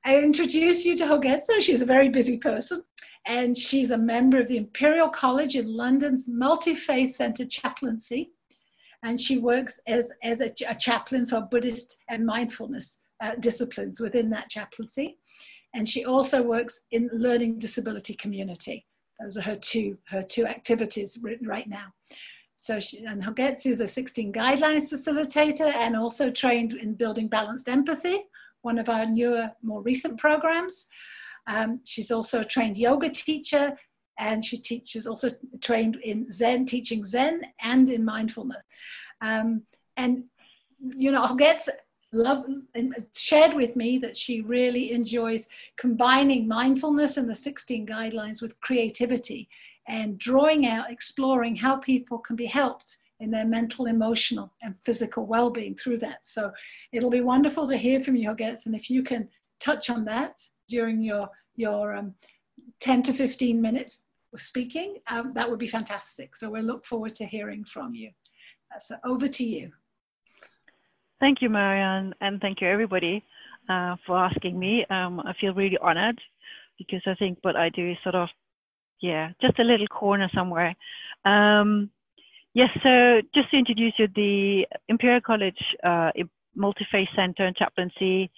I introduced you to Hogetsu. She's a very busy person, and she's a member of the Imperial College in London's Multi-Faith Center Chaplaincy, and she works as a chaplain for Buddhist and mindfulness disciplines within that chaplaincy. And she also works in learning disability community. Those are her two activities right now. So and Hogetsu is a 16 guidelines facilitator and also trained in building balanced empathy, one of our newer, more recent programs. She's also a trained yoga teacher, and she teaches also trained in Zen, teaching Zen and in mindfulness. And, you know, Hogetsu shared with me that she really enjoys combining mindfulness and the 16 guidelines with creativity and drawing out, exploring how people can be helped in their mental, emotional, and physical well-being through that. So it'll be wonderful to hear from you, Hogetsu, and if you can touch on that during your 10 to 15 minutes of speaking, that would be fantastic. So we'll look forward to hearing from you. So over to you. Thank you, Marianne, and thank you, everybody, for asking me. I feel really honored because I think what I do is sort of, just a little corner somewhere. Yes, so just to introduce you, the Imperial College Multi-Faith Center and Chaplaincy.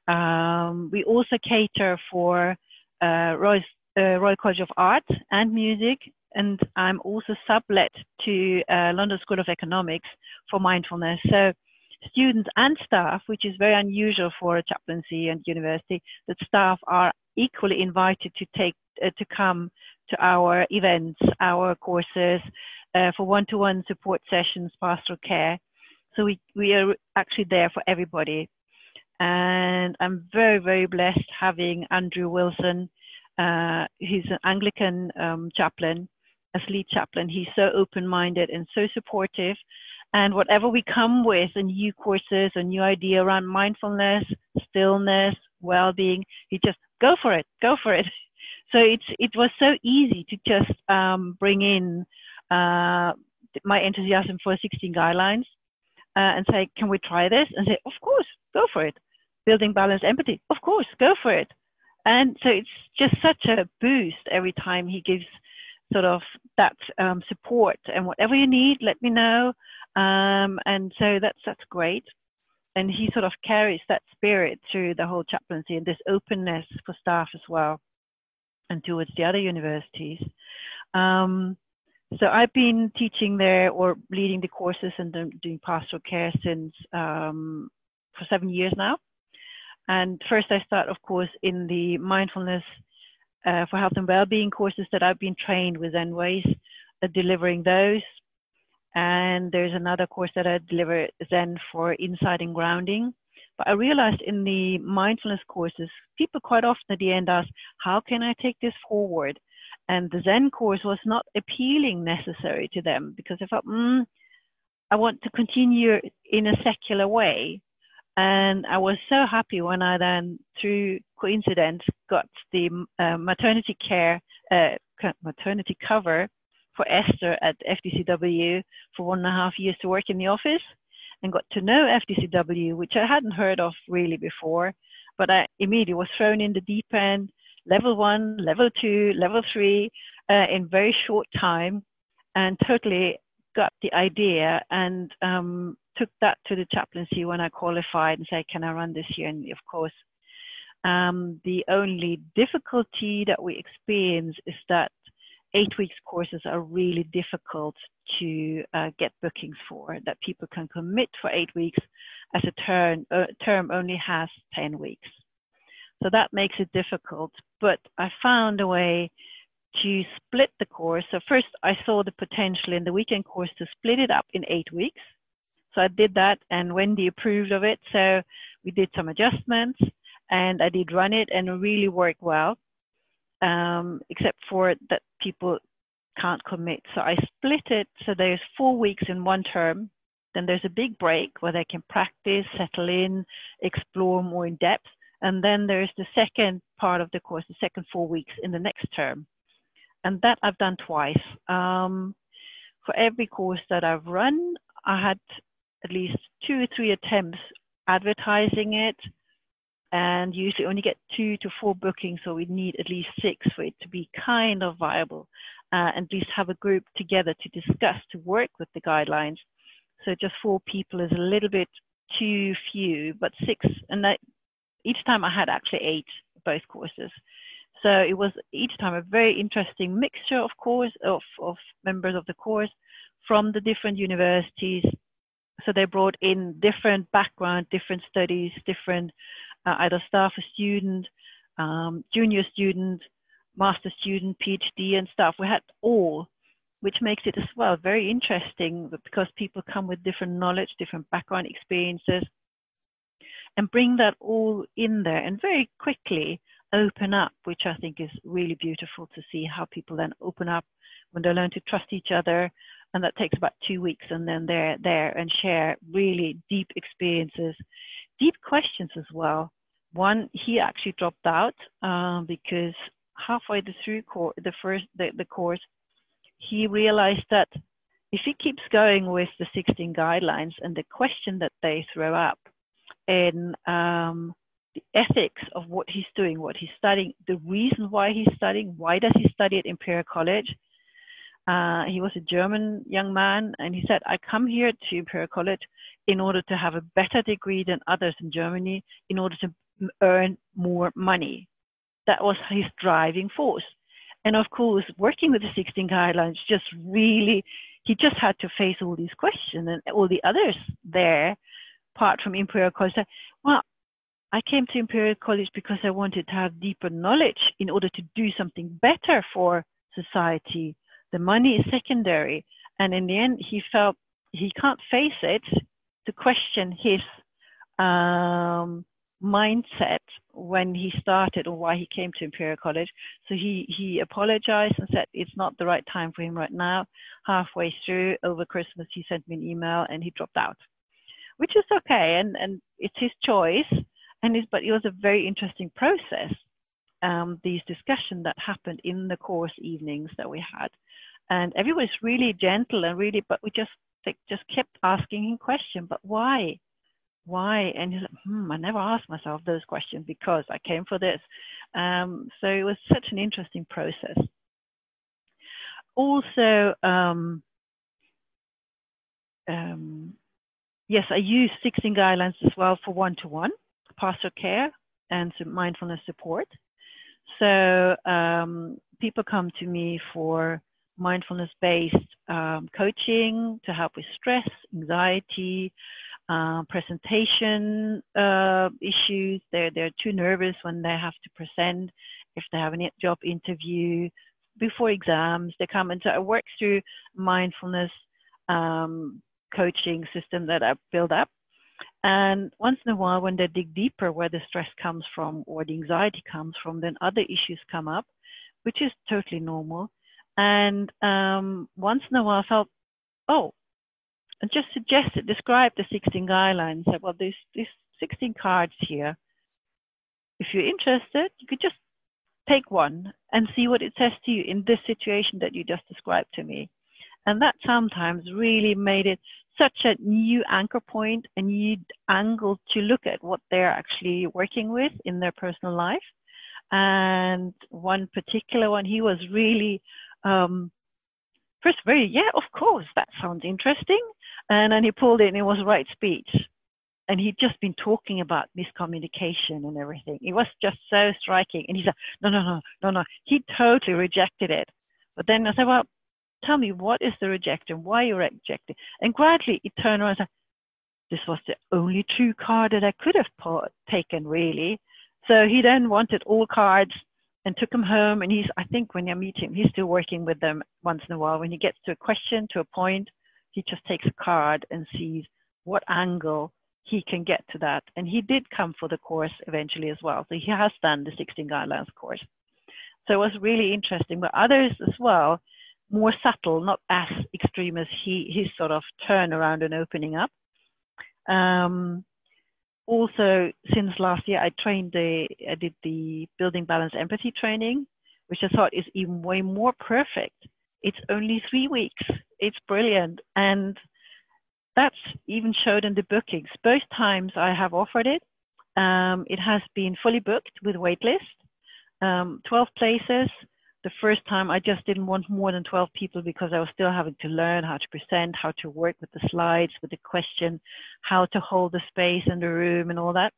We also cater for Royal College of Art and Music, and I'm also sublet to London School of Economics for mindfulness. So students and staff, which is very unusual for a chaplaincy and university, that staff are equally invited to come to our events, our courses, for one-to-one support sessions, pastoral care. So we are actually there for everybody. And I'm very, very blessed having Andrew Wilson. He's an Anglican chaplain, as lead chaplain. He's so open-minded and so supportive. And whatever we come with, a new courses, a new idea around mindfulness, stillness, well-being, he just go for it, go for it. So it was so easy to just bring in my enthusiasm for 16 guidelines and say, can we try this? And say, of course, go for it. Building balanced empathy, of course, go for it. And so it's just such a boost every time he gives sort of that support, and whatever you need, let me know. And so that's great. And he sort of carries that spirit through the whole chaplaincy and this openness for staff as well, and towards the other universities. So I've been teaching there or leading the courses and doing pastoral care since for 7 years now. And first I start, of course, in the mindfulness for health and well-being courses that I've been trained with Zenways, delivering those. And there's another course that I deliver, Zen for insight and grounding. But I realized in the mindfulness courses, people quite often at the end ask, how can I take this forward? And the Zen course was not appealing necessarily to them, because I thought, I want to continue in a secular way. And I was so happy when I then, through coincidence, got the maternity cover for Esther at FDCW for 1.5 years to work in the office, and got to know FDCW, which I hadn't heard of really before, but I immediately was thrown in the deep end, level 1, level 2, level 3, in very short time, and totally got the idea and took that to the chaplaincy when I qualified and said, can I run this year? And of course, the only difficulty that we experience is that 8 weeks courses are really difficult to get bookings for, that people can commit for 8 weeks as a term only has 10 weeks. So that makes it difficult, but I found a way to split the course. So first I saw the potential in the weekend course to split it up in 8 weeks. So I did that, and Wendy approved of it. So we did some adjustments and I did run it, and it really worked well. Except for that people can't commit. So I split it so there's 4 weeks in one term. Then there's a big break where they can practice, settle in, explore more in depth. And then there's the second part of the course, the second 4 weeks in the next term. And that I've done twice. For every course that I've run, I had at least 2 or 3 attempts advertising it, and you usually only get 2 to 4 bookings, so we need at least 6 for it to be kind of viable, and at least have a group together to discuss, to work with the guidelines. So just 4 people is a little bit too few, but 6, and each time I had actually 8 both courses. So it was each time a very interesting mixture, of course, of members of the course from the different universities. So they brought in different background, different studies, different either staff or student, junior student, master student, PhD and stuff. We had all, which makes it as well very interesting because people come with different knowledge, different background experiences, and bring that all in there and very quickly open up, which I think is really beautiful to see how people then open up when they learn to trust each other. And that takes about 2 weeks, and then they're there and share really deep experiences, deep questions as well. One, he actually dropped out because halfway through the course, he realized that if he keeps going with the 16 guidelines and the question that they throw up in the ethics of what he's doing, what he's studying, the reason why he's studying, why does he study at Imperial College? He was a German young man, and he said, I come here to Imperial College in order to have a better degree than others in Germany, in order to earn more money. That was his driving force. And of course, working with the 16 guidelines, he just had to face all these questions, and all the others there, apart from Imperial College, said, well, I came to Imperial College because I wanted to have deeper knowledge in order to do something better for society. The money is secondary. And in the end, he felt he can't face it to question his mindset when he started or why he came to Imperial College. So he apologized and said it's not the right time for him right now. Halfway through, over Christmas, he sent me an email and he dropped out, which is okay. And it's his choice. But it was a very interesting process. These discussions that happened in the course evenings that we had. And everyone was really gentle and really, but we just kept asking him questions. But why? Why? And he's like, I never asked myself those questions because I came for this. So it was such an interesting process. Also, yes, I use 16 guidelines as well for one-to-one pastoral care and some mindfulness support. So people come to me for mindfulness-based coaching to help with stress, anxiety, presentation issues. They're too nervous when they have to present. If they have a job interview, before exams, they come. And so I work through mindfulness coaching system that I build up. And once in a while, when they dig deeper where the stress comes from or the anxiety comes from, then other issues come up, which is totally normal. And once in a while I felt, and just describe the 16 guidelines. Said, well, there's 16 cards here. If you're interested, you could just take one and see what it says to you in this situation that you just described to me. And that sometimes really made it such a new anchor point, a new angle to look at what they're actually working with in their personal life. And one particular one, he was really, first of course, that sounds interesting. And then he pulled it and it was right speech. And he'd just been talking about miscommunication and everything. It was just so striking. And he said, no. He totally rejected it. But then I said, well, tell me, what is the rejection? Why you rejecting? And gradually he turned around and said, this was the only true card that I could have taken, really. So he then wanted all cards and took them home. And I think when I meet him, he's still working with them once in a while. When he gets to a question, to a point, he just takes a card and sees what angle he can get to that. And he did come for the course eventually as well. So he has done the 16 guidelines course. So it was really interesting. But others as well, more subtle, not as extreme as his sort of turnaround and opening up. Also, since last year, I did the Building Balance Empathy training, which I thought is even way more perfect. It's only 3 weeks. It's brilliant. And that's even showed in the bookings. Both times I have offered it, It has been fully booked with waitlist, 12 places. The first time I just didn't want more than 12 people because I was still having to learn how to present, how to work with the slides, with the question, how to hold the space in the room and all that.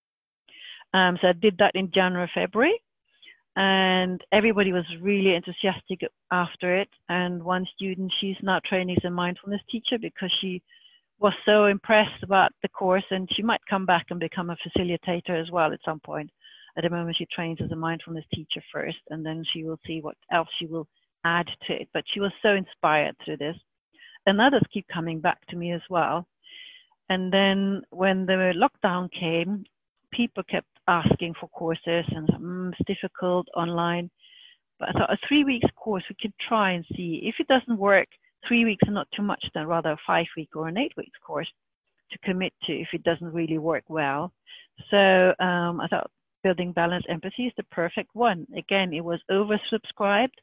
So I did that in January, February, and everybody was really enthusiastic after it. And one student, she's now training as a mindfulness teacher because she was so impressed about the course, and she might come back and become a facilitator as well at some point. At the moment, she trains as a mindfulness teacher first, and then she will see what else she will add to it. But she was so inspired through this. And others keep coming back to me as well. And then when the lockdown came, people kept asking for courses, and it's difficult online. But I thought a 3 weeks course, we could try and see. If it doesn't work, 3 weeks are not too much, then rather a 5 week or an 8 week course to commit to if it doesn't really work well. So I thought Building Balanced Empathy is the perfect one. Again, it was oversubscribed,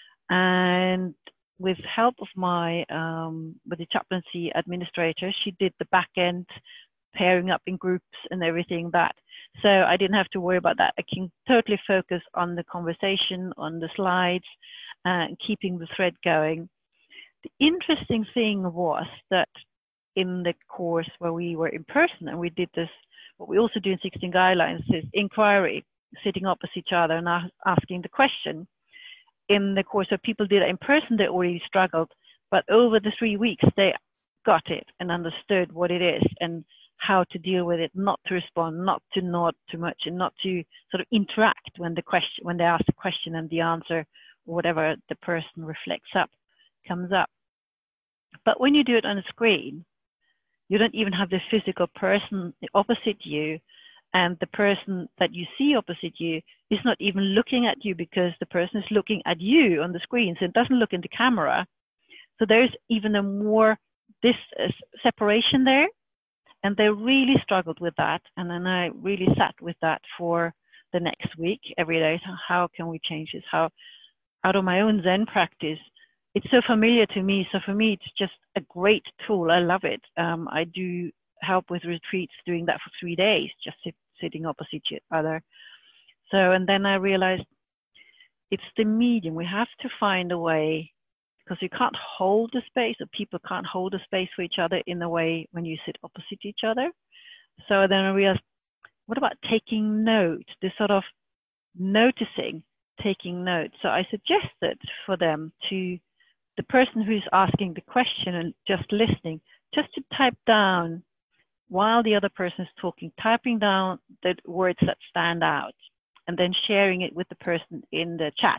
and with help of my with the chaplaincy administrator, she did the back end, pairing up in groups and everything that. So I didn't have to worry about that. I can totally focus on the conversation, on the slides, and keeping the thread going. The interesting thing was that in the course where we were in person and we did this, what we also do in 16 guidelines is inquiry, sitting opposite each other and asking the question. In the course where people did it in person, they already struggled, but over the 3 weeks, they got it and understood what it is and how to deal with it, not to respond, not to nod too much, and not to sort of interact when they ask the question and the answer, or whatever the person comes up. But when you do it on a screen, you don't even have the physical person opposite you, and the person that you see opposite you is not even looking at you because the person is looking at you on the screen, so it doesn't look in the camera. So there's even a more separation there, and they really struggled with that. And then I really sat with that for the next week, every day. So how can we change this? How, out of my own Zen practice, it's so familiar to me. So for me, it's just a great tool. I love it. I do help with retreats, doing that for 3 days, just sitting opposite each other. So, and then I realized it's the medium. We have to find a way, because you can't hold the space, or people can't hold the space for each other in a way when you sit opposite each other. So then I realized, what about taking note, this sort of noticing, taking note. So I suggested for them to, the person who's asking the question and just listening, just to type down while the other person is talking, typing down the words that stand out, and then sharing it with the person in the chat.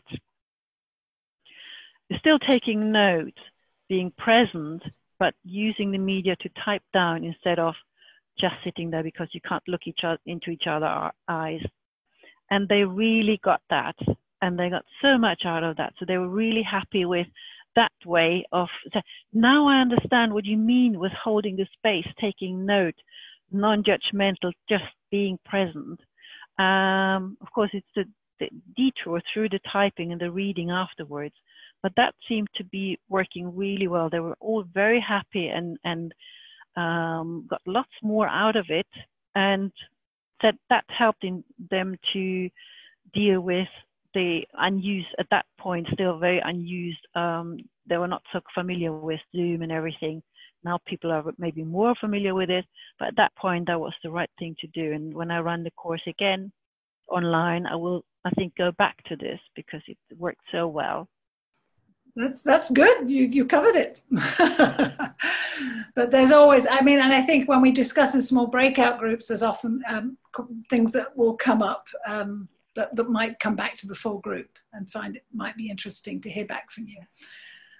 You're still taking note, being present, but using the media to type down instead of just sitting there because you can't look into each other's eyes. And they really got that, and they got so much out of that. So they were really happy with that way of, now I understand what you mean with holding the space, taking note, non-judgmental, just being present. Of course, it's the detour through the typing and the reading afterwards, but that seemed to be working really well. They were all very happy and got lots more out of it, and that helped them to deal with the unused, at that point, still very unused. They were not so familiar with Zoom and everything. Now people are maybe more familiar with it, but at that point, that was the right thing to do. And when I run the course again online, I will, I think, go back to this because it worked so well. That's good. You covered it. But there's always, I mean, and I think when we discuss in small breakout groups, there's often things that will come up that might come back to the full group, and find it might be interesting to hear back from you.